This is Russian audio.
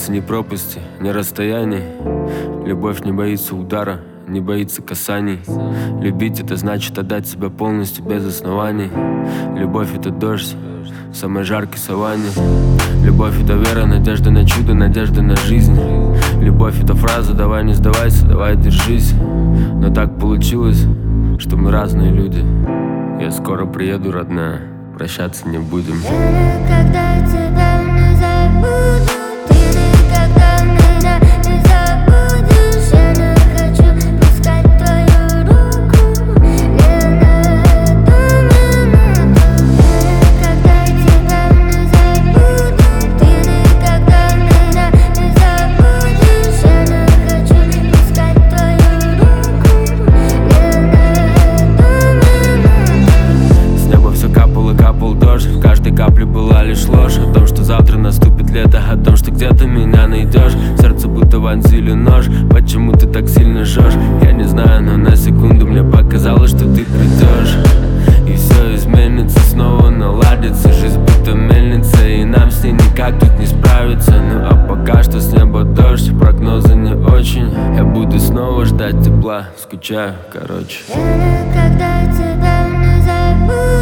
боится ни пропасти, ни расстояний. Любовь не боится удара, не боится касаний. Любить — это значит отдать себя полностью, без оснований. Любовь — это дождь в самой жаркой саванне. Любовь — это вера, надежда на чудо, надежда на жизнь. Любовь — это фраза «давай не сдавайся, давай держись». Но так получилось, что мы разные люди. Я скоро приеду, родная, прощаться не будем. Я никогда тебя не забуду, ты никогда меня не забудешь. Я не хочу пускать твою руку не на эту минуту. Я никогда тебя не забуду, ты никогда меня не забудешь. Я не хочу пускать твою руку не на эту минуту. С неба все капал и капал дождь, в каждой капле была лишь ложь. О том, что завтра наступит лето, о том, что где-то меня найдешь. В сердце будто вонзили нож, почему ты так сильно жжешь? Я не знаю, но на секунду мне показалось, что ты придешь. И все изменится, снова наладится. Жизнь будто мельница, и нам с ней никак тут не справиться. Ну а пока что с неба дождь, прогнозы не очень. Я буду снова ждать тепла, скучаю, короче. Я никогда тебя не забуду.